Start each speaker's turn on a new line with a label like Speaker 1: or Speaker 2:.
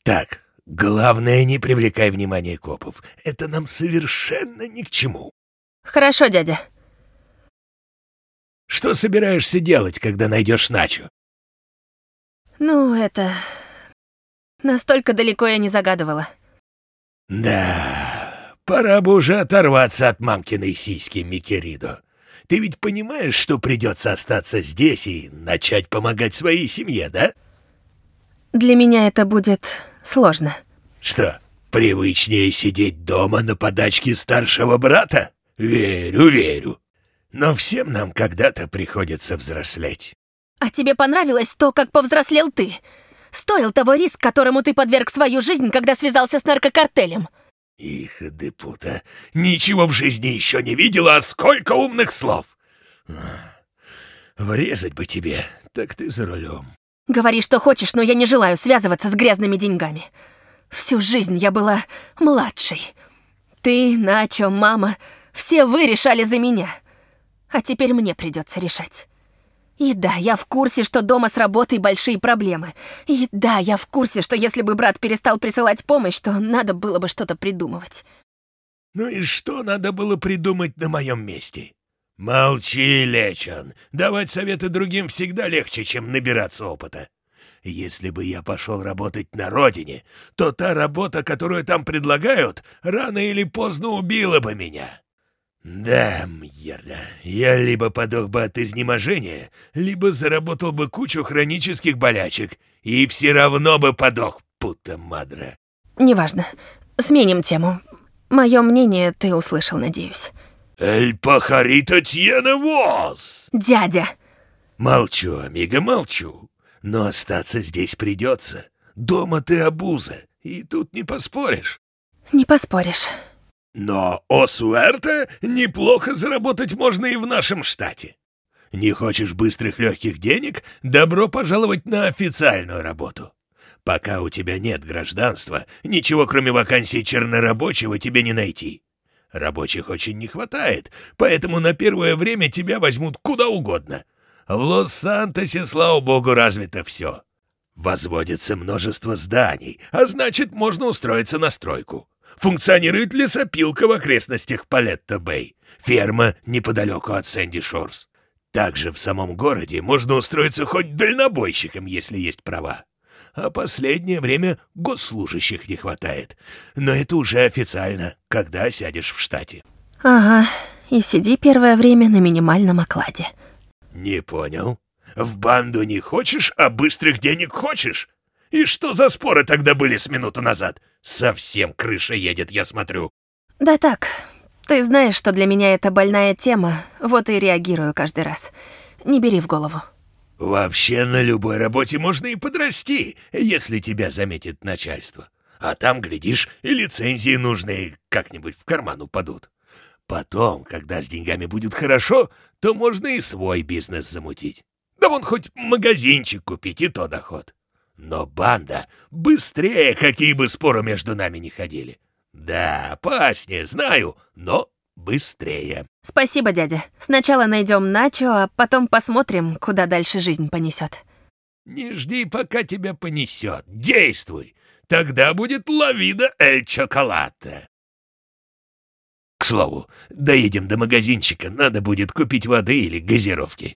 Speaker 1: Так, главное, не привлекай внимания копов. Это нам совершенно ни к чему.
Speaker 2: Хорошо, дядя.
Speaker 1: Что собираешься делать, когда найдешь Начо?
Speaker 2: Ну, это... Настолько далеко я не загадывала.
Speaker 1: Да, пора бы уже оторваться от мамкиной сиськи, Микеридо. Ты ведь понимаешь, что придется остаться здесь и начать помогать своей семье, да?
Speaker 2: Для меня это будет сложно.
Speaker 1: Что, привычнее сидеть дома на подачке старшего брата? Верю, верю. Но всем нам когда-то приходится взрослеть.
Speaker 2: А тебе понравилось то, как повзрослел ты? Стоил того риск, которому ты подверг свою жизнь, когда связался с наркокартелем?
Speaker 1: Иха де пута, ничего в жизни еще не видела, а сколько умных слов! Врезать бы тебе, так ты за рулем.
Speaker 2: Говори, что хочешь, но я не желаю связываться с грязными деньгами. Всю жизнь я была младшей. Ты, Начо, мама, все вы решали за меня. А теперь мне придется решать. И да, я в курсе, что дома с работой большие проблемы. И да, я в курсе, что если бы брат перестал присылать помощь, то надо было бы что-то придумывать.
Speaker 1: Ну и что надо было придумать на моем месте? Молчи, Лечон. Давать советы другим всегда легче, чем набираться опыта. Если бы я пошел работать на родине, то та работа, которую там предлагают, рано или поздно убила бы меня. Да, Мьерда, я либо подох бы от изнеможения, либо заработал бы кучу хронических болячек, и все равно бы подох, пута мадре.
Speaker 2: Неважно. Сменим тему. Мое мнение ты услышал, надеюсь.
Speaker 1: «Эль пахарита тьена вос!»
Speaker 2: Дядя!
Speaker 1: Молчу, амиго, молчу. Но остаться здесь придется. Дома ты обуза, и тут не поспоришь.
Speaker 2: Не поспоришь.
Speaker 1: Но о суэрте неплохо заработать можно и в нашем штате. Не хочешь быстрых легких денег? Добро пожаловать на официальную работу. Пока у тебя нет гражданства, ничего кроме вакансий чернорабочего тебе не найти. Рабочих очень не хватает, поэтому на первое время тебя возьмут куда угодно. В Лос-Сантосе, слава богу, развито все. Возводится множество зданий, а значит, можно устроиться на стройку. Функционирует лесопилка в окрестностях Палетто-Бэй, ферма неподалеку от Сэнди-Шорс. Также в самом городе можно устроиться хоть дальнобойщиком, если есть права. А последнее время госслужащих не хватает. Но это уже официально, когда сядешь в штате.
Speaker 2: Ага, и сиди первое время на минимальном окладе.
Speaker 1: Не понял. В банду не хочешь, а быстрых денег хочешь? И что за споры тогда были с минуту назад? Совсем крыша едет, я смотрю.
Speaker 2: Да так, ты знаешь, что для меня это больная тема, вот и реагирую каждый раз. Не бери в голову.
Speaker 1: Вообще на любой работе можно и подрасти, если тебя заметит начальство. А там, глядишь, и лицензии нужные как-нибудь в карман упадут. Потом, когда с деньгами будет хорошо, то можно и свой бизнес замутить. Да вон хоть магазинчик купить, и то доход. Но банда быстрее, какие бы споры между нами ни ходили. Да, опаснее, знаю, но быстрее.
Speaker 2: Спасибо, дядя. Сначала найдем Начо, а потом посмотрим, куда дальше жизнь понесет.
Speaker 1: Не жди, пока тебя понесет. Действуй. Тогда будет ла вида эль чоколате. К слову, доедем до магазинчика, надо будет купить воды или газировки.